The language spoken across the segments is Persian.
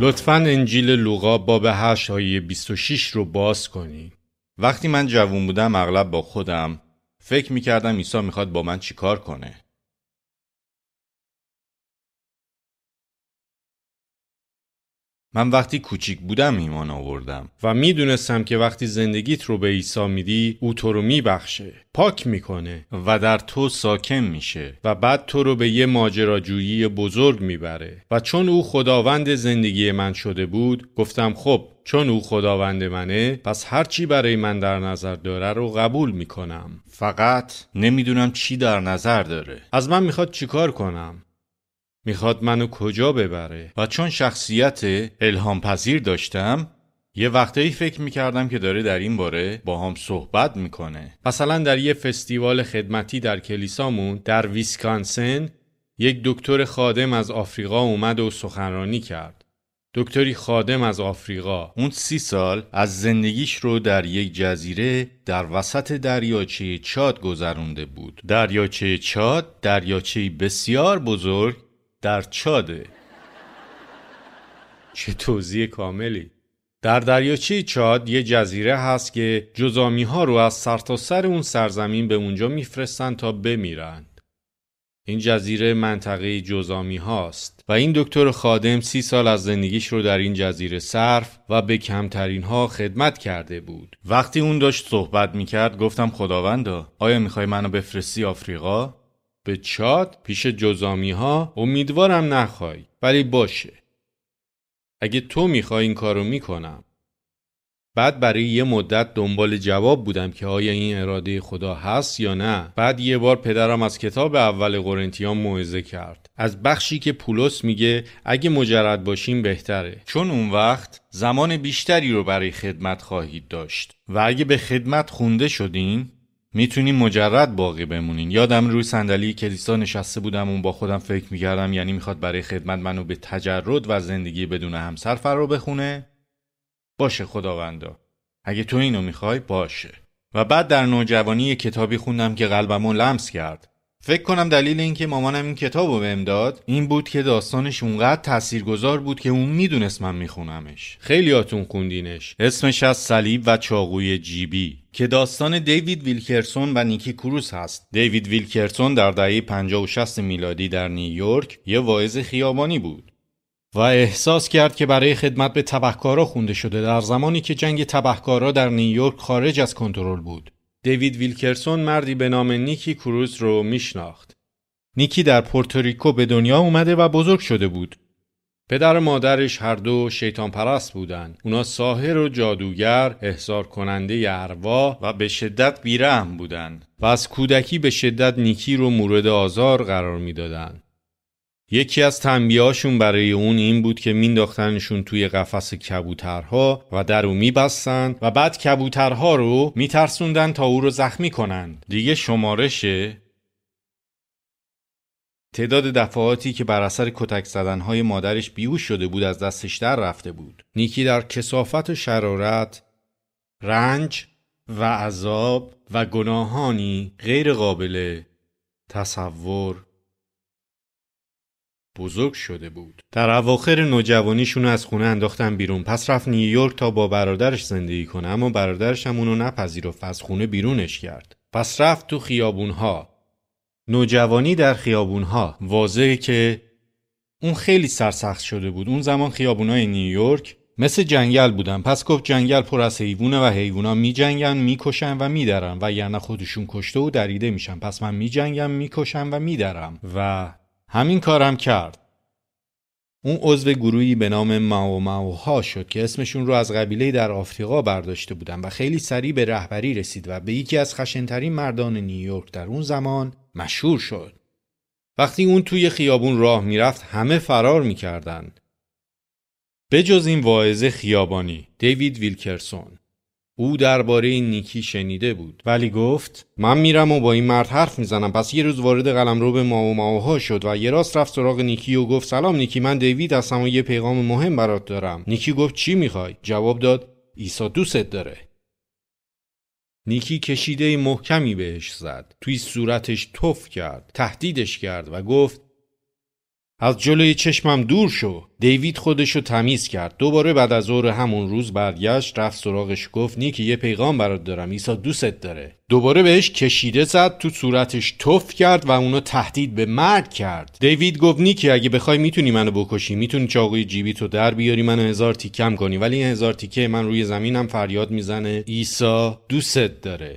لطفاً انجیل لوقا باب 8 آیه 26 رو باز کنید. وقتی من جوان بودم اغلب با خودم فکر میکردم عیسی میخواد با من چی کار کنه. من وقتی کوچیک بودم ایمان آوردم و میدونستم که وقتی زندگیت رو به عیسی میدی او تو رو میبخشه، پاک میکنه و در تو ساکن میشه و بعد تو رو به یه ماجراجویی بزرگ میبره. و چون او خداوند زندگی من شده بود گفتم خب چون او خداوند منه پس هر چی برای من در نظر داره رو قبول میکنم. فقط نمیدونم چی در نظر داره. از من میخواد چیکار کنم؟ میخواد منو کجا ببره؟ و چون شخصیت الهام پذیر داشتم یه وقتایی فکر میکردم که داره در این باره با هم صحبت میکنه. مثلا در یه فستیوال خدمتی در کلیسامون در ویسکانسن یک دکتر خادم از آفریقا اومد و سخنرانی کرد. دکتری خادم از آفریقا. اون 30 سال از زندگیش رو در یک جزیره در وسط دریاچه چاد گذرونده بود. دریاچه چاد دریاچه بسیار بزرگ در چاده. چه توضیح کاملی. در دریاچه چاد یه جزیره هست که جزامی ها رو از سرتاسر اون سرزمین به اونجا میفرستن تا بمیرن. این جزیره منطقه جزامی هاست و این دکتر خادم 30 سال از زندگیش رو در این جزیره صرف و به کمترین ها خدمت کرده بود. وقتی اون داشت صحبت میکرد گفتم خداوندا آیا میخوای منو بفرستی آفریقا؟ به چاد پیش جزامی ها؟ امیدوارم نخوای، ولی باشه. اگه تو میخوای این کارو میکنم. بعد برای یه مدت دنبال جواب بودم که آیا این اراده خدا هست یا نه. بعد یه بار پدرم از کتاب اول قرنتیان موعظه کرد. از بخشی که پولس میگه اگه مجرد باشیم بهتره. چون اون وقت زمان بیشتری رو برای خدمت خواهید داشت و اگه به خدمت خونده شدین میتونین مجرد باقی بمونین. یادم روی صندلی کلیسا نشسته بودم و با خودم فکر میکردم یعنی میخواد برای خدمت منو به تجرد و زندگی بدون همسر فرا بخونه؟ باشه خداوندا، اگه تو اینو میخوای باشه. و بعد در نوجوانی یه کتابی خوندم که قلبمو لمس کرد. فکر کنم دلیل این که مامانم این کتابو بهم داد این بود که داستانش اونقدر تاثیرگذار بود که اون میدونست من میخونمش. خیلیاتون خوندینش. اسمش از صلیب و چاقوی جیبی که داستان دیوید ویلکرسون و نیکی کروس هست. دیوید ویلکرسون در دهه 50 و 60 میلادی در نیویورک یه واعظ خیابانی بود و احساس کرد که برای خدمت به تبهکارا خونده شده در زمانی که جنگ تبهکارا در نیویورک خارج از کنترل بود. دیوید ویلکرسون مردی به نام نیکی کروس رو میشناخت. نیکی در پورتوریکو به دنیا اومده و بزرگ شده بود. پدر و مادرش هر دو شیطان پرست بودن. اونا ساحر و جادوگر، احضار کننده ارواح و به شدت بیرحم بودن و از کودکی به شدت نیکی رو مورد آزار قرار میدادن. یکی از تنبیهاشون برای اون این بود که مینداختنشون توی قفس کبوترها و در رو میبستن و بعد کبوترها رو میترسوندن تا او رو زخمی کنن. دیگه شمارش تعداد دفعاتی که بر اثر کتک زدنهای مادرش بیهوش شده بود از دستش در رفته بود. نیکی در کثافت و شرارت، رنج و عذاب و گناهانی غیر قابل تصور بزرگ شده بود. در اواخر نوجوانیشون از خونه انداختن بیرون. پس رفت نیویورک تا با برادرش زندگی کنه، اما برادرش هم اونو نپذیرفت، از خونه بیرونش کرد. پس رفت تو خیابونها. نوجوانی در خیابونها. واضحه که اون خیلی سرسخت شده بود. اون زمان خیابونای نیویورک مثل جنگل بودن. پس گفت جنگل پر از حیوانه و حیونا میجنگن، میکشن و میدرن و یعنی خودشون کشته و دریده میشن. پس من میجنگم، میکشم و میدرم و همین کارم کرد. اون عضو گروهی به نام ماوها شد که اسمشون رو از قبیله در آفریقا برداشته بودن و خیلی سریع به رهبری رسید و به یکی از خشن‌ترین مردان نیویورک در اون زمان مشهور شد. وقتی اون توی خیابون راه میرفت همه فرار میکردن به جز این واعظ خیابانی دیوید ویلکرسون. او درباره نیکی شنیده بود ولی گفت من میرم و با این مرد حرف میزنم. پس یه روز وارد قلمرو به ماوها شد و یه راست رفت سراغ نیکی و گفت سلام نیکی، من دیوید هستم و یه پیغام مهم برات دارم. نیکی گفت چی میخوای؟ جواب داد عیسی دوستت داره. نیکی کشیده محکمی بهش زد، توی صورتش تف کرد، تهدیدش کرد و گفت از جلوی چشمم دور شو. دیوید خودشو تمیز کرد. دوباره بعد از ظهر همون روز برگشت، رفت سراغش، گفت نیکی یه پیغام برات دارم، عیسی دوستت داره. دوباره بهش کشیده زد، تو صورتش تف کرد و اونو تهدید به مرگ کرد. دیوید گفت نیکی اگه بخوای میتونی منو بکشی، میتونی چاقوی جیبی تو در بیاری منو 1000 تیکم کنی، ولی این 1000 تیکه من روی زمینم فریاد میزنه عیسی دوستت داره.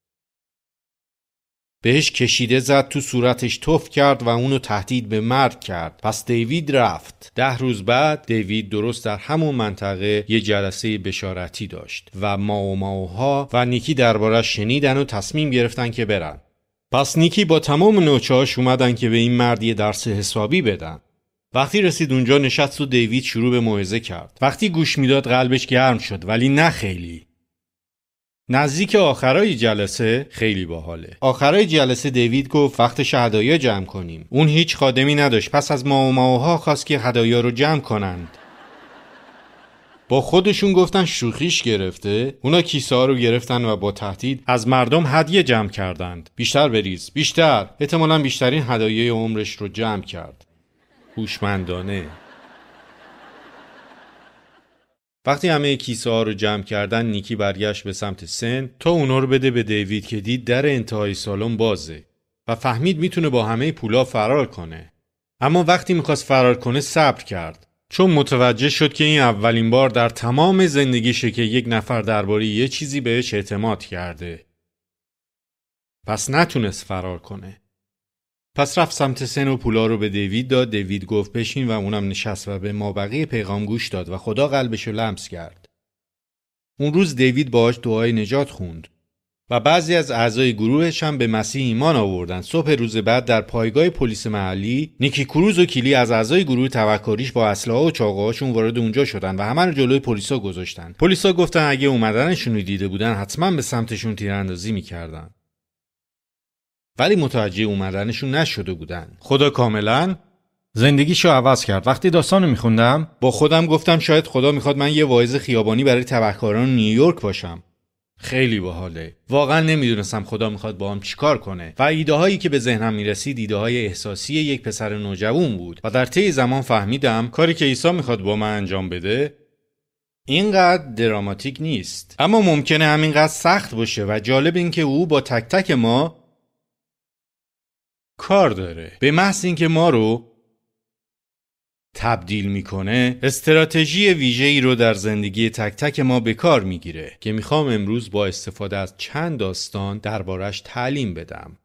بهش کشیده زد، تو صورتش تف کرد و اونو تهدید به مرگ کرد. پس دیوید رفت. 10 روز بعد دیوید درست در همون منطقه یه جلسه بشارتی داشت و ماوها و نیکی دربارش شنیدن و تصمیم گرفتن که برن. پس نیکی با تمام نوچه‌هاش اومدن که به این مرد یه درس حسابی بدن. وقتی رسید اونجا نشست و دیوید شروع به موعظه کرد. وقتی گوش میداد قلبش گرم شد، ولی نه خیلی. نزدیک آخرای جلسه خیلی باحاله. آخرای جلسه دیوید گفت وقت هدایا جمع کنیم. اون هیچ خادمی نداشت، پس از ماوها خواست که هدایا رو جمع کنند. با خودشون گفتن شوخیش گرفته. اونا کیسه ها رو گرفتن و با تهدید از مردم هدیه جمع کردند. بیشتر بریز، بیشتر. احتمالاً بیشترین هدایای عمرش رو جمع کرد. هوشمندانه. وقتی همه کیسه ها رو جمع کردن، نیکی برگشت به سمت سن تا اونا رو بده به دیوید که دید در انتهای سالن بازه و فهمید میتونه با همه پولا فرار کنه. اما وقتی میخواست فرار کنه صبر کرد، چون متوجه شد که این اولین بار در تمام زندگیشه که یک نفر درباره یه چیزی بهش اعتماد کرده. پس نتونست فرار کنه. پس رفت سمت سن و پولا رو به دیوید داد. دیوید گفت بشین و اونم نشست و به مابقی پیغام گوش داد و خدا قلبشو لمس کرد. اون روز دیوید باهاش دعای نجات خوند و بعضی از اعضای گروهش هم به مسیح ایمان آوردن. صبح روز بعد در پایگاه پلیس محلی، نیکی کروز و کیلی از اعضای گروه توکاریش با اسلحه و چاقوهاشون وارد اونجا شدن و همه رو جلوی پلیسا گذاشتن. پلیسا گفتن اگه اومدنشون رو دیده بودن حتما به سمتشون تیراندازی می‌کردن. ولی متوجه اومدنشون نشده بودن. خدا کاملا زندگیشو عوض کرد. وقتی داستانو میخوندم با خودم گفتم شاید خدا میخواد من یه واعظ خیابانی برای تبهکاران نیویورک باشم. خیلی باحاله. واقعا نمیدونستم خدا میخواد با هم چیکار کنه و ایده هایی که به ذهنم میرسید ایده های احساسی یک پسر نوجوان بود و در طی زمان فهمیدم کاری که عیسی میخواد با من انجام بده اینقدر دراماتیک نیست، اما ممکنه همینقدر سخت باشه و جالب این که او با تک تک ما کار داره. به محض اینکه ما رو تبدیل میکنه، استراتژی ویژه‌ای رو در زندگی تک تک ما به کار میگیره که میخوام امروز با استفاده از چند داستان دربارش تعلیم بدم.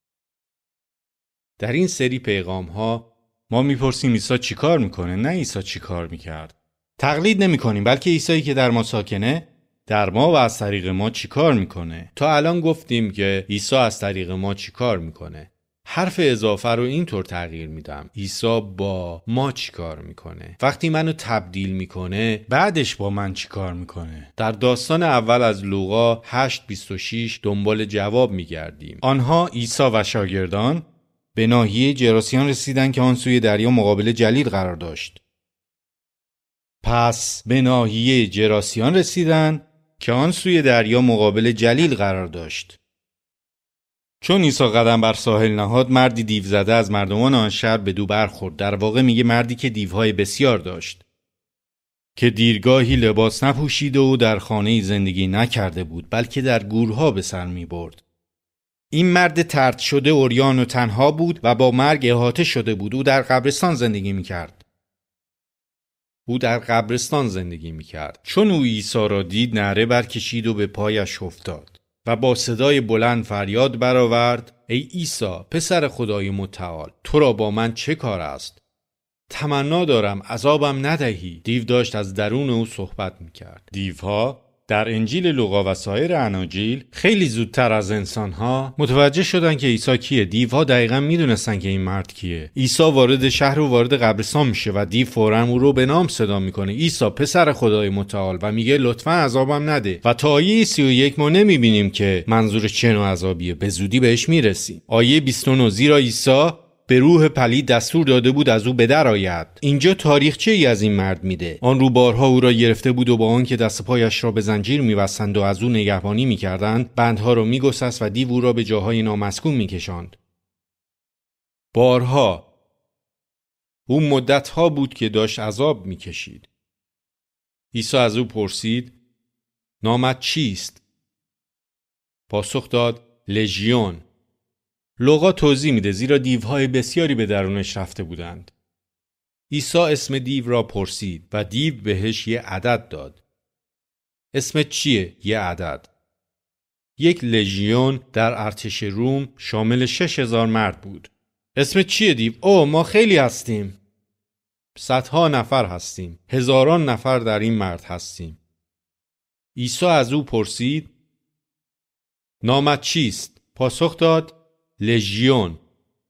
در این سری پیغام ها ما میپرسیم عیسی چی کار میکنه، نه عیسی چی کار میکرد. تقلید نمیکنیم، بلکه عیسی که در ما ساکنه در ما و از طریق ما چی کار میکنه. تا الان گفتیم که عیسی از طریق ما چی کار میکنه. حرف اضافه رو اینطور تغییر میدم: عیسی با ما چی کار میکنه؟ وقتی منو تبدیل میکنه بعدش با من چی کار میکنه؟ در داستان اول از لوقا 8:26 دنبال جواب میگردیم. آنها عیسی و شاگردان به ناحیه جراسیان رسیدن که آن سوی دریا مقابل جلیل قرار داشت. پس به ناحیه جراسیان رسیدن که آن سوی دریا مقابل جلیل قرار داشت. چون عیسی قدم بر ساحل نهاد، مردی دیو زده از مردمان آن شهر به دو برخورد. در واقع میگه مردی که دیوهای بسیار داشت، که دیرگاهی لباس نپوشیده و در خانه‌ای زندگی نکرده بود، بلکه در گورها به سر می برد. این مرد طرد شده، عریان و تنها بود و با مرگ احاطه شده بود. او در قبرستان زندگی می کرد. چون او عیسی را دید، نعره برکشید و به پایش افتاد و با صدای بلند فریاد برآورد: ای عیسی پسر خدای متعال، تو را با من چه کار است؟ تمنا دارم عذابم ندهی. دیو داشت از درون او صحبت میکرد. دیوها در انجیل لوقا و سایر اناجیل خیلی زودتر از انسانها متوجه شدن که عیسی کیه. دیوها دقیقاً میدونستن که این مرد کیه. عیسی وارد شهر و وارد قبرستان میشه و دیو فوراً او رو به نام صدا میکنه: عیسی پسر خدای متعال، و میگه لطفاً عذابم نده. و تا آیه 31 ما نمیبینیم که منظور چه نوع عذابیه. به زودی بهش میرسیم. آیه 29: زیرا عیسی به روح پلید دستور داده بود از او به در آید. اینجا تاریخچه ای از این مرد میده. آن روبارها او را گرفته بود و با آن که دست پایش را به زنجیر می‌بستند و از او نگهبانی می‌کردند، بندها را می‌گسست و دیو او را به جاهای نامسکون می‌کشاند. بارها او مدت‌ها بود که داشت عذاب می‌کشید. عیسی از او پرسید: نامت چیست؟ پاسخ داد: لژیون. لوقا توضیح میده زیرا دیوهای بسیاری به درونش رفته بودند. عیسی اسم دیو را پرسید و دیو بهش یه عدد داد. اسمت چیه؟ یه عدد. یک لژیون در ارتش روم شامل 6000 مرد بود. اسمت چیه دیو؟ ما خیلی هستیم. صدها نفر هستیم. هزاران نفر در این مرد هستیم. عیسی از او پرسید: نامت چیست؟ پاسخ داد: لژیون.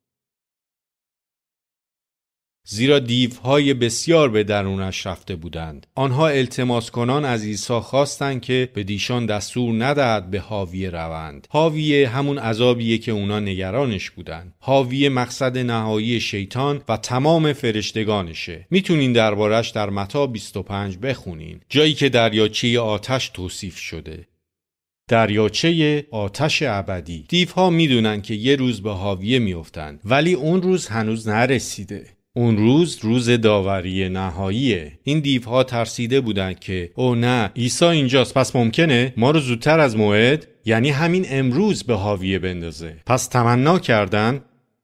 زیرا دیوهای بسیار به درونش رفته بودند. آنها التماس کنان از عیسی خواستند که به دیشان دستور ندهد به حاویه روند. حاویه همون عذابیه که اونا نگرانش بودند. حاویه مقصد نهایی شیطان و تمام فرشتگانشه. میتونین دربارش در متی 25 بخونین، جایی که دریاچه آتش توصیف شده. دریاچه آتش ابدی. دیوها میدونن که یه روز به حاویه میافتند، ولی اون روز هنوز نرسیده. اون روز داوری نهاییه. این دیوها ترسیده بودن که نه، عیسی اینجاست، پس ممکنه ما رو زودتر از موعد، یعنی همین امروز، به حاویه بندازه. پس تمنا کردن: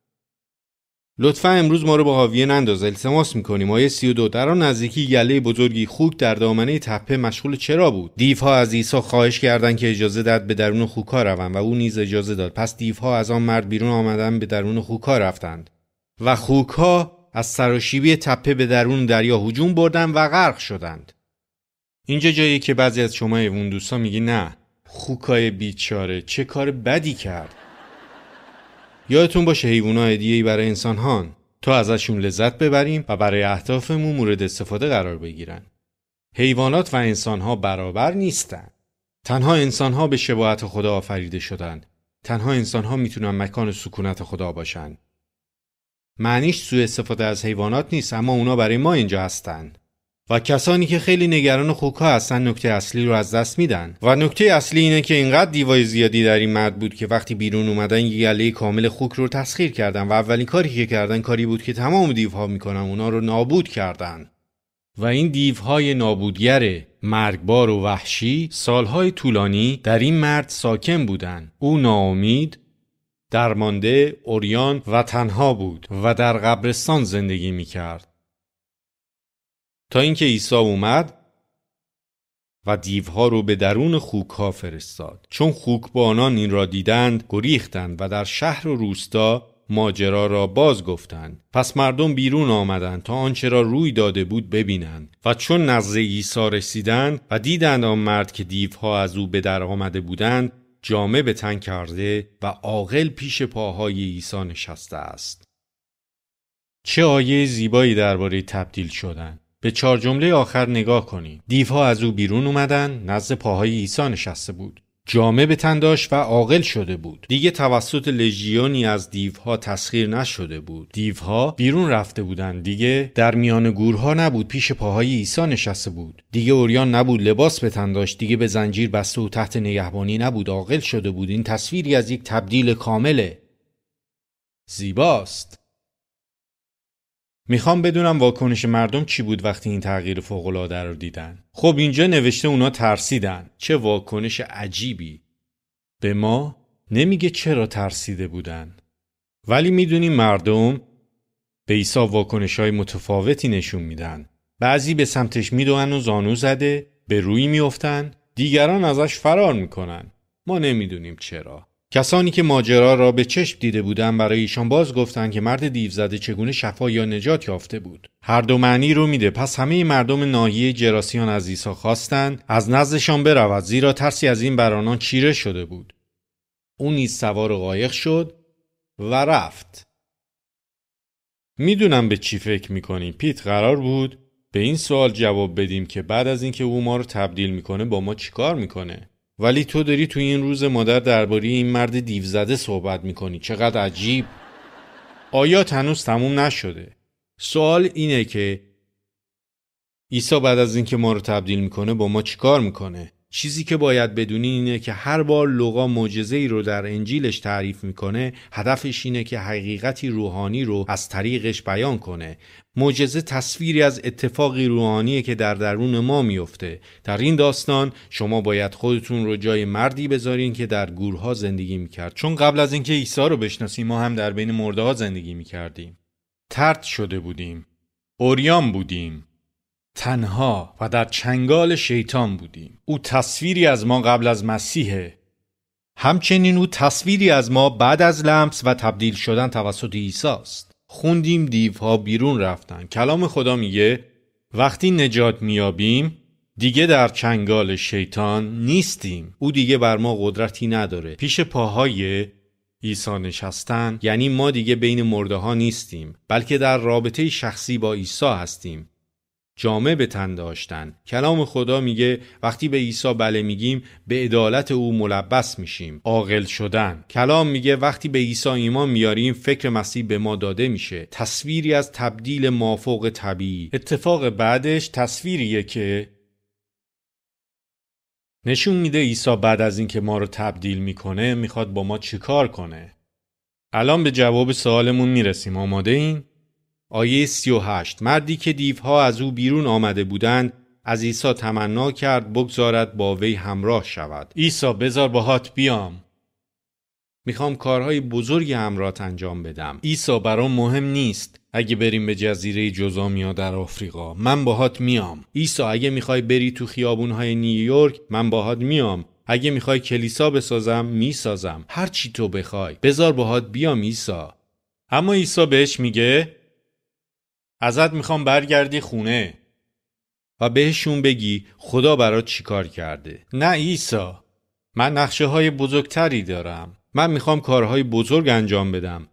لطفا امروز ما رو به حاویه ننداز، التماس میکنیم. آیه 32. در آن نزدیکی گله بزرگی خوک در دامنه تپه مشغول چرا بود. دیوها از عیسی خواهش کردند که اجازه داد به درون خوک‌ها روند و او نیز اجازه داد. پس دیوها از آن مرد بیرون آمدند، به درون خوک‌ها رفتند و خوک‌ها از سراشیبی تپه به درون دریا هجوم بردند و غرق شدند. اینجا جایی که بعضی از شما ایوون دوستا میگی نه، خوکای بیچاره چه کار بدی کرد. یادتون باشه حیوونا هدیه‌ای برای انسان‌هان تا ازشون لذت ببریم و برای اهدافمون مورد استفاده قرار بگیرن. حیوانات و انسان‌ها برابر نیستن. تنها انسان‌ها به شباهت خدا آفریده شدن. تنها انسان‌ها میتونن مکان سکونت خدا باشن. معنیش سوء استفاده از حیوانات نیست، اما اونا برای ما اینجا هستن. و کسانی که خیلی نگران خوک‌ها هستن نکته اصلی رو از دست میدن. و نکته اصلی اینه که اینقدر دیوای زیادی در این مرد بود که وقتی بیرون اومدن یه گله کامل خوک رو تسخیر کردن و اولین کاری که کردن کاری بود که تمام دیوها میکنن، اونا رو نابود کردن. و این دیوهای نابودگر مرگبار و وحشی سالهای طولانی در این مرد ساکن بودن. او ناامید، درمانده، عریان و تنها بود و در قبرستان زندگی میکرد تا اینکه عیسی اومد و دیوها رو به درون خوک‌ها فرستاد. چون خوکبانان این را دیدند گریختند و در شهر و روستا ماجرا را باز گفتند. پس مردم بیرون آمدند تا آنچه را روی داده بود ببینند و چون نزد عیسی رسیدند و دیدند آن مرد که دیوها از او به در آمده بودند جامه به تن کرده و عاقل پیش پاهای عیسی نشسته است. چه آیه زیبایی درباره تبدیل شدن. به 4 جمله آخر نگاه کنید. دیوها از او بیرون اومدن، نزد پاهای عیسی نشسته بود. جامه به تن داشت و عاقل شده بود. دیگه توسط لژیونی از دیوها تسخیر نشده بود. دیوها بیرون رفته بودن. دیگه در میان گورها نبود، پیش پاهای عیسی نشسته بود. دیگه عریان نبود، لباس به تن داشت. دیگه به زنجیر بسته و تحت نگهبانی نبود، عاقل شده بود. این تصویری از یک تبدیل کامله. زیباست. میخوام بدونم واکنش مردم چی بود وقتی این تغییر فوق‌العاده رو دیدن. خب اینجا نوشته اونا ترسیدن. چه واکنش عجیبی. به ما نمیگه چرا ترسیده بودن. ولی میدونیم مردم به عیسی واکنش‌های متفاوتی نشون میدن. بعضی به سمتش میدوئن و زانو زده به روی میافتن، دیگران ازش فرار میکنن. ما نمیدونیم چرا. کسانی که ماجرا را به چشم دیده بودند برای ایشان باز گفتند که مرد دیو زده چگونه شفا یا نجات یافته بود. هر دو معنی رو میده. پس همه مردم ناحیه جراسیان از عیسی خواستند از نزدشان برود، زیرا ترسی از این بر آنان چیره شده بود. او نیز سوار قایق شد و رفت. میدونم به چی فکر میکنی. پیت قرار بود به این سوال جواب بدیم که بعد از اینکه او ما رو تبدیل میکنه با ما چیکار میکنه. ولی تو داری توی این روز مادر درباره این مرد دیو زده صحبت میکنی. چقدر عجیب. آیات هنوز تموم نشده. سوال اینه که عیسی بعد از اینکه ما رو تبدیل میکنه با ما چیکار میکنه؟ چیزی که باید بدونین اینه که هر بار لوقا معجزه‌ای رو در انجیلش تعریف میکنه، هدفش اینه که حقیقتی روحانی رو از طریقش بیان کنه. معجزه تصویری از اتفاقی روحانیه که در درون ما میفته. در این داستان شما باید خودتون رو جای مردی بذارین که در گورها زندگی میکرد، چون قبل از اینکه عیسی رو بشناسیم ما هم در بین مرده‌ها زندگی میکردیم. طرد شده بودیم، عریان بودیم، تنها و در چنگال شیطان بودیم. او تصویری از ما قبل از مسیحه. همچنین او تصویری از ما بعد از لمس و تبدیل شدن توسط عیسی است. خوندیم دیوها بیرون رفتن. کلام خدا میگه وقتی نجات میابیم دیگه در چنگال شیطان نیستیم. او دیگه بر ما قدرتی نداره. پیش پاهای عیسی نشستن یعنی ما دیگه بین مرده‌ها نیستیم، بلکه در رابطه شخصی با عیسی هستیم. جامه به تن داشتن. کلام خدا میگه وقتی به عیسی بله میگیم به عدالت او ملبس میشیم. عاقل شدن. کلام میگه وقتی به عیسی ایمان میاریم فکر مسیح به ما داده میشه. تصویری از تبدیل مافوق طبیعی. اتفاق بعدش تصویریه که نشون میده عیسی بعد از اینکه ما رو تبدیل میکنه میخواد با ما چیکار کنه. الان به جواب سوالمون میرسیم. آماده این؟ آیه 38. مردی که دیوها از او بیرون آمده بودند از عیسی تمنا کرد بگذارد با وی همراه شود. عیسی بذار باهات بیام. میخوام کارهای بزرگی همراهت انجام بدم. عیسی برام مهم نیست اگه بریم به جزیره جزامیا در آفریقا، من باهات میام. عیسی اگه میخوای بری تو خیابونهای نیویورک، من باهات میام. اگه میخوای کلیسا بسازم، میسازم. هر چی تو بخوای، بذار باهات بیام عیسی. اما عیسی بهش میگه ازت میخوام برگردی خونه و بهشون بگی خدا برات چیکار کرده. نه عیسی، من نقشه های بزرگتری دارم. من میخوام کارهای بزرگ انجام بدم.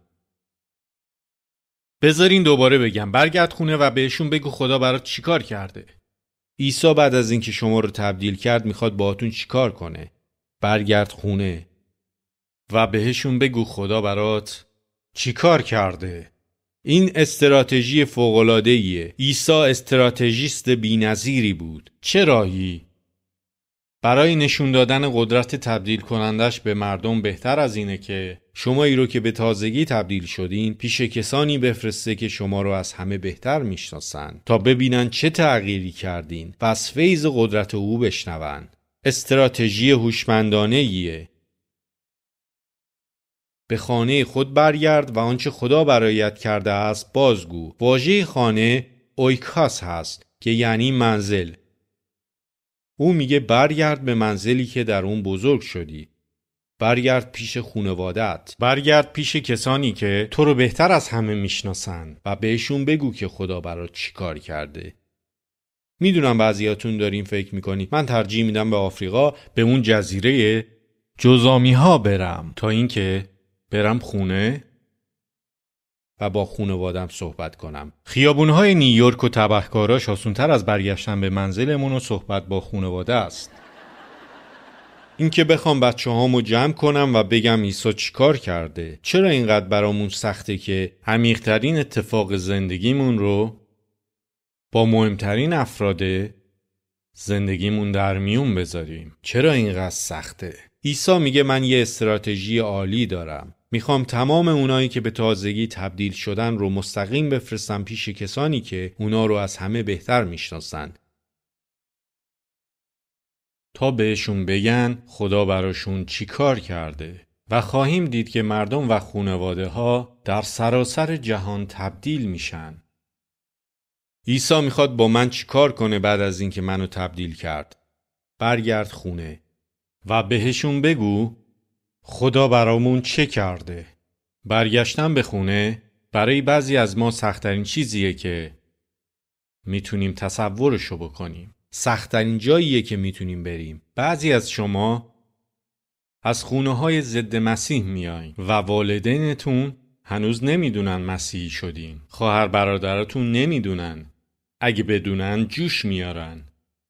بذارین دوباره بگم، برگرد خونه و بهشون بگو خدا برات چیکار کرده. عیسی بعد از اینکه شما رو تبدیل کرد میخواد باهاتون چیکار کنه. برگرد خونه و بهشون بگو خدا برات چیکار کرده. این استراتژی فوق‌العاده‌ایه. عیسی استراتژیست بی‌نظیری بود. چه راهی؟ برای نشون دادن قدرت تبدیل کنندش به مردم بهتر از اینه که شمایی رو که به تازگی تبدیل شدین پیش کسانی بفرسته که شما رو از همه بهتر میشناسن تا ببینن چه تغییری کردین و از فیض قدرت او بشنون. استراتژی هوشمندانه‌ایه. به خانه خود برگرد و آنچه خدا برایت کرده است بازگو. واژه خانه اویکاس هست که یعنی منزل. او میگه برگرد به منزلی که در اون بزرگ شدی. برگرد پیش خانواده‌ات. برگرد پیش کسانی که تو رو بهتر از همه میشناسن و بهشون بگو که خدا برات چی کار کرده. میدونم بعضیاتون دارین فکر میکنید من ترجیح میدم به آفریقا، به اون جزیره جزامی‌ها برم تا اینکه برم خونه و با خانواده‌ام صحبت کنم. خیابون‌های نیویورک و تبهکاراش آسان‌تر از برگشتن به منزلمون و صحبت با خانواده است. اینکه بخوام بچه‌هامو جمع کنم و بگم عیسی چیکار کرده. چرا اینقدر برامون سخته که عمیق‌ترین اتفاق زندگیمون رو با مهمترین افراد زندگیمون در میون بذاریم؟ چرا اینقدر سخته؟ عیسی میگه من یه استراتژی عالی دارم. میخوام تمام اونایی که به تازگی تبدیل شدن رو مستقیم بفرستم پیش کسانی که اونا رو از همه بهتر میشناسن تا بهشون بگن خدا براشون چی کار کرده. و خواهیم دید که مردم و خانواده ها در سراسر جهان تبدیل میشن. عیسی میخواد با من چی کار کنه بعد از اینکه منو تبدیل کرد. برگرد خونه و بهشون بگو خدا برامون چه کرده. برگشتن به خونه برای بعضی از ما سخت‌ترین چیزیه که میتونیم تصورشو بکنیم. سخت‌ترین جاییه که میتونیم بریم. بعضی از شما از خونه‌های ضد مسیح میایین و والدینتون هنوز نمیدونن مسیحی شدین. خواهر برادراتون نمیدونن. اگه بدونن جوش میارن.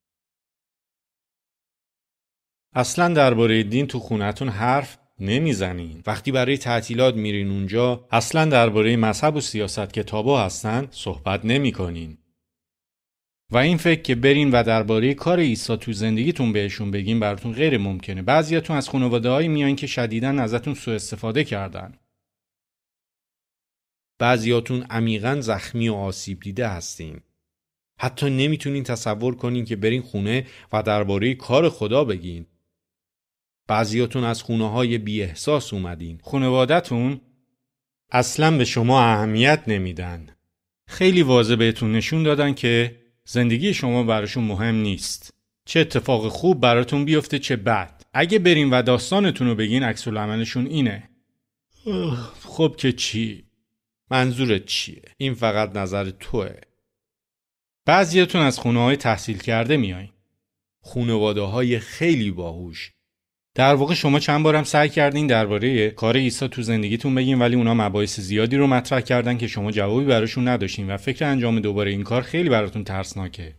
اصلا درباره دین تو خونتون حرف نمیزنین. وقتی برای تعطیلات میرین اونجا اصلا درباره مذهب و سیاست کتابا هستن صحبت نمیکنین. و این فکر که برین و درباره کار عیسی تو زندگیتون بهشون بگین براتون غیر ممکنه. بعضیاتون از خانواده‌هایی میایین که شدیداً ازتون سوء استفاده کردن. بعضیاتون عمیقاً زخمی و آسیب دیده هستین. حتی نمیتونین تصور کنین که برین خونه و درباره کار خدا بگین. بعضیاتون از خونه‌های بی احساس اومدین. خانواده‌تون اصلاً به شما اهمیت نمیدن. خیلی واضح بهتون نشون دادن که زندگی شما براشون مهم نیست. چه اتفاق خوب براتون بیفته چه بد. اگه برین و داستانتون رو بگین عکس العملشون اینه. خب که چی؟ منظورت چیه؟ این فقط نظر توئه. بعضیاتون از خونه‌های تحصیل کرده میایین. خانواده‌های خیلی باهوش. در واقع شما چند بارم سعی کردین درباره کار عیسی تو زندگیتون بگین ولی اونا مباحث زیادی رو مطرح کردن که شما جوابی براشون نداشتین و فکر انجام دوباره این کار خیلی براتون ترسناکه.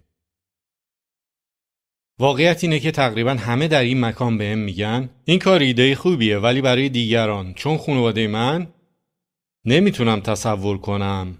واقعیت اینه که تقریبا همه در این مکان بهم میگن این کار ایده خوبیه ولی برای دیگران، چون خانواده من نمیتونم تصور کنم.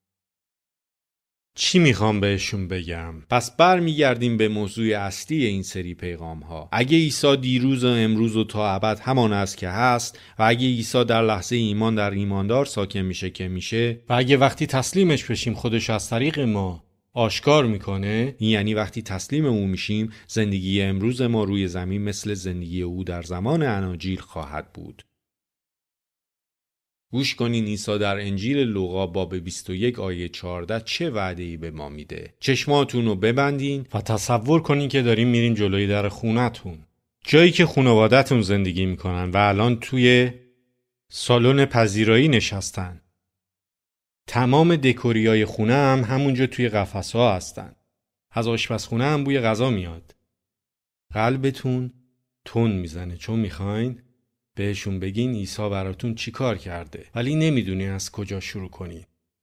چی میخوام بهشون بگم؟ پس برمیگردیم به موضوع اصلی این سری پیغام ها. اگه عیسی دیروز و امروز و تا ابد همان است که هست و اگه عیسی در لحظه ایمان در ایماندار ساکن میشه که میشه و اگه وقتی تسلیمش بشیم خودش از طریق ما آشکار میکنه، این یعنی وقتی تسلیم او میشیم زندگی امروز ما روی زمین مثل زندگی او در زمان اناجیل خواهد بود. گوش کنین عیسی در انجیل لوقا باب 21 آیه 14 چه وعده‌ای به ما میده. چشماتون رو ببندین و تصور کنین که دارین میرین جلوی در خونتون، جایی که خانواده‌تون زندگی میکنن و الان توی سالن پذیرایی نشستن. تمام دکوریای خونه هم همونجا توی قفس‌ها هستن. از آشپزخونه هم بوی غذا میاد. قلبتون تون میزنه چون میخواین بهشون بگین عیسی براتون چی کار کرده ولی نمیدونین از کجا شروع کنین.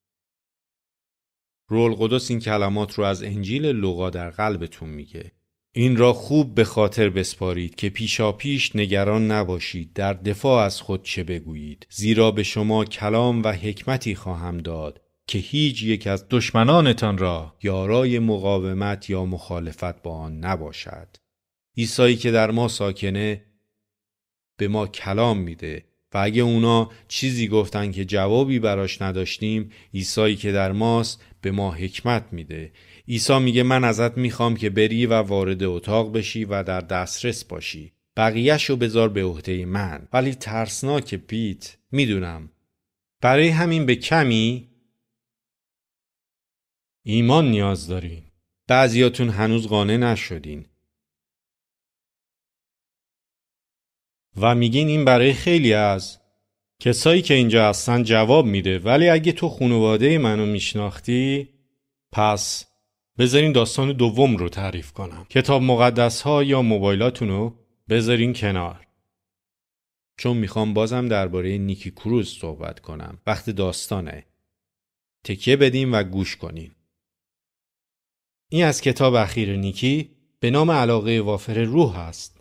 روح القدس این کلمات رو از انجیل لوقا در قلبتون میگه. این را خوب به خاطر بسپارید که پیشا پیش نگران نباشید در دفاع از خود چه بگویید، زیرا به شما کلام و حکمتی خواهم داد که هیچ یک از دشمنانتان را یارای مقاومت یا مخالفت با آن نباشد. عیسی که در ما ساکنه به ما کلام میده و اگه اونا چیزی گفتن که جوابی براش نداشتیم، عیسی که در ماست به ما حکمت میده. عیسی میگه من ازت میخوام که بری و وارد اتاق بشی و در دسترس باشی. بقیه‌شو بذار به عهده من. ولی ترسناک پیت، میدونم. برای همین به کمی ایمان نیاز دارین. بعضیاتون هنوز قانع نشدین و میگین این برای خیلی از کسایی که اینجا هستن جواب میده، ولی اگه تو خانواده منو میشناختی پس بذارین داستان دوم رو تعریف کنم. کتاب مقدس ها یا موبایلاتونو بذارین کنار، چون میخوام بازم درباره نیکی کروز صحبت کنم. وقت داستانه. تکیه بدین و گوش کنین. این از کتاب اخیر نیکی به نام علاقه وافر روح است.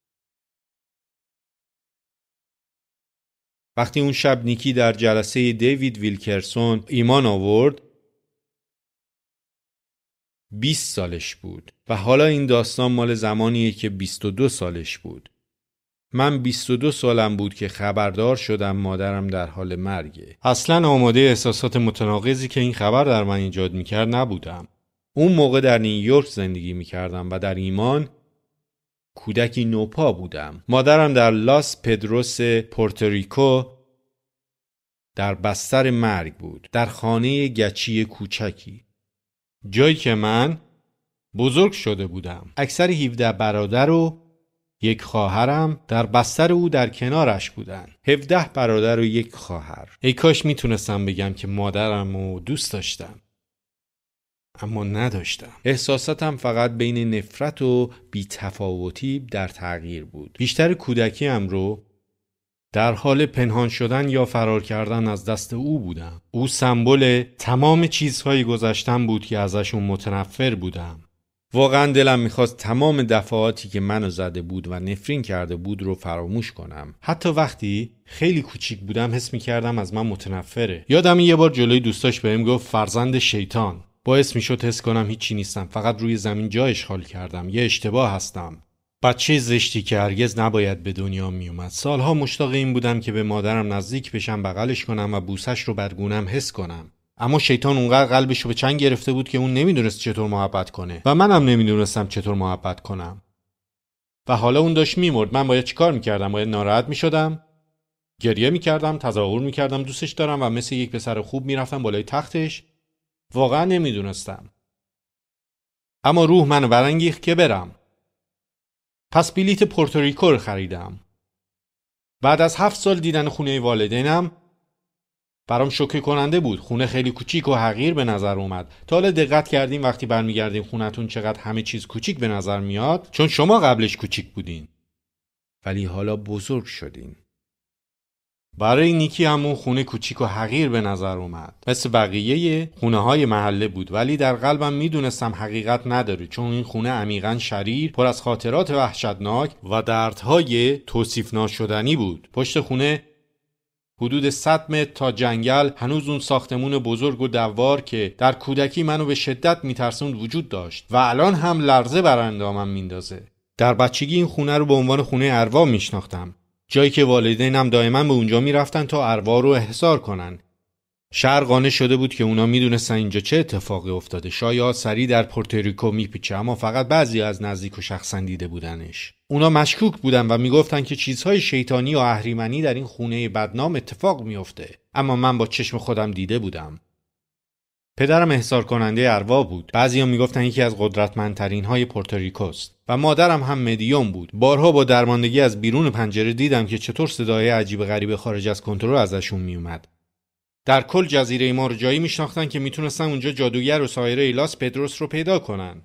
وقتی اون شب نیکی در جلسه دیوید ویلکرسون ایمان آورد 20 سالش بود و حالا این داستان مال زمانیه که 22 سالش بود. من 22 سالم بود که خبردار شدم مادرم در حال مرگه. اصلاً آماده احساسات متناقضی که این خبر در من ایجاد میکرد نبودم. اون موقع در نیویورک زندگی میکردم و در ایمان کودکی نوپا بودم. مادرم در لاس پدروس پورتوریکو در بستر مرگ بود، در خانه گچی کوچکی، جایی که من بزرگ شده بودم. اکثر 17 برادر و یک خواهرم در بستر او در کنارش بودن. 17 برادر و یک خواهر. ای کاش میتونستم بگم که مادرم رو دوست داشتم، اما نداشتم. احساساتم فقط بین نفرت و بی‌تفاوتی در تغییر بود. بیشتر کودکیم رو در حال پنهان شدن یا فرار کردن از دست او بودم. او سمبل تمام چیزهای گذشتم بود که ازشون متنفر بودم. واقعا دلم میخواست تمام دفعاتی که منو زده بود و نفرین کرده بود رو فراموش کنم. حتی وقتی خیلی کوچیک بودم حس میکردم از من متنفره. یادم یه بار جلوی دوستاش بهم گفت فرزند شیطان. باعث میشد حس کنم هیچی نیستم، فقط روی زمین جا اشغال کردم، یه اشتباه هستم. بچه زشتی که هرگز نباید به دنیا می اومد. سالها مشتاق این بودم که به مادرم نزدیک بشم، بغلش کنم و بوسش رو بر گونم حس کنم. اما شیطان اونقدر قلبش رو به چنگ گرفته بود که اون نمیدونست چطور محبت کنه و منم نمیدونستم چطور محبت کنم. و حالا اون داشت میمرد. من باید چیکار میکردم؟ باید ناراحت میشدم؟ گریه میکردم، تظاهر میکردم دوستش دارم و مثل یک پسر خوب میرفتم بالای تختش؟ واقعا نمیدونستم. اما روح منو برانگیخت که برم. پس بلیت پورتوریکو رو خریدم. بعد از 7 سال دیدن خونه والدینم برام شوکه کننده بود. خونه خیلی کوچیک و حقیر به نظر اومد. تا حالا دقت کردین وقتی برمیگردین خونتون چقدر همه چیز کوچیک به نظر میاد؟ چون شما قبلش کوچیک بودین ولی حالا بزرگ شدین. برای نیکی همون خونه کوچیک و حقیر به نظر اومد. مثل بقیه خونه های محله بود، ولی در قلبم میدونستم حقیقت نداره، چون این خونه عمیقاً شریر، پر از خاطرات وحشتناک و دردهای توصیف ناشدنی بود. پشت خونه حدود 100 متر تا جنگل هنوز اون ساختمون بزرگ و دوار که در کودکی منو به شدت میترسوند وجود داشت و الان هم لرزه بر اندامم میندازه. در بچگی این خونه رو به عنوان خونه ارواح میشناختم، جایی که والدینم دائما به اونجا میرفتن تا ارواح رو احضار کنن. شهر قانع شده بود که اونا میدونستن اینجا چه اتفاقی افتاده. شاید سری در پورتوریکو میپیچه، اما فقط بعضی از نزدیک و شخصا دیده بودنش. اونا مشکوک بودن و میگفتن که چیزهای شیطانی و اهریمنی در این خونه بدنام اتفاق میفته، اما من با چشم خودم دیده بودم. پدرم احضار کننده ارواح بود. بعضیا میگفتن یکی از قدرتمندترین های پورتوریکوست و مادرم هم مدیوم بود. بارها با درماندگی از بیرون پنجره دیدم که چطور صدای عجیب غریب خارج از کنترل ازشون میومد. در کل جزیره ما رو جایی میشناختن که میتونستن اونجا جادوگر و سایر ایلاس پدروس رو پیدا کنن.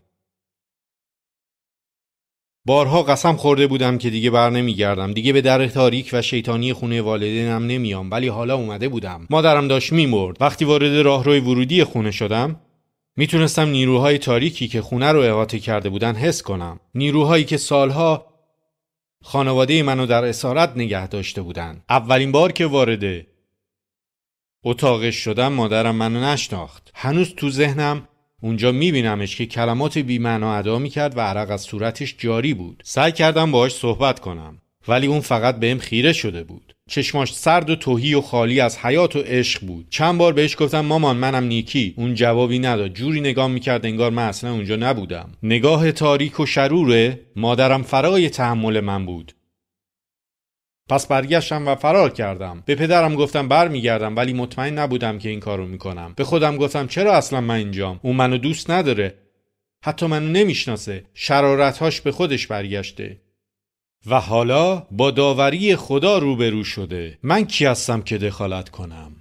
بارها قسم خورده بودم که دیگه بر نمیگردم، دیگه به در تاریک و شیطانی خونه والدینم نمیام، ولی حالا اومده بودم. مادرم داشت میمرد. وقتی وارد راهروی ورودی خونه شدم میتونستم نیروهای تاریکی که خونه رو احاطه کرده بودن حس کنم. نیروهایی که سالها خانواده منو در اسارت نگه داشته بودن. اولین بار که وارد اتاقش شدم مادرم منو نشناخت. هنوز تو ذهنم اونجا میبینمش که کلمات بی‌معنا ادا میکرد و عرق از صورتش جاری بود. سعی کردم باهاش صحبت کنم ولی اون فقط بهم خیره شده بود. چشماش سرد و تهی و خالی از حیات و عشق بود. چند بار بهش گفتم مامان منم نیکی. اون جوابی نداد. جوری نگاه میکرد انگار من اصلا اونجا نبودم. نگاه تاریک و شروره مادرم فرای تحمل من بود. پس برگشتم و فرار کردم. به پدرم گفتم برمیگردم، ولی مطمئن نبودم که این کارو میکنم. به خودم گفتم چرا اصلا من اینجام؟ اون منو دوست نداره، حتی منو نمیشناسه. شرارت‌هاش به خودش برگشته و حالا با داوری خدا روبرو شده. من کی هستم که دخالت کنم؟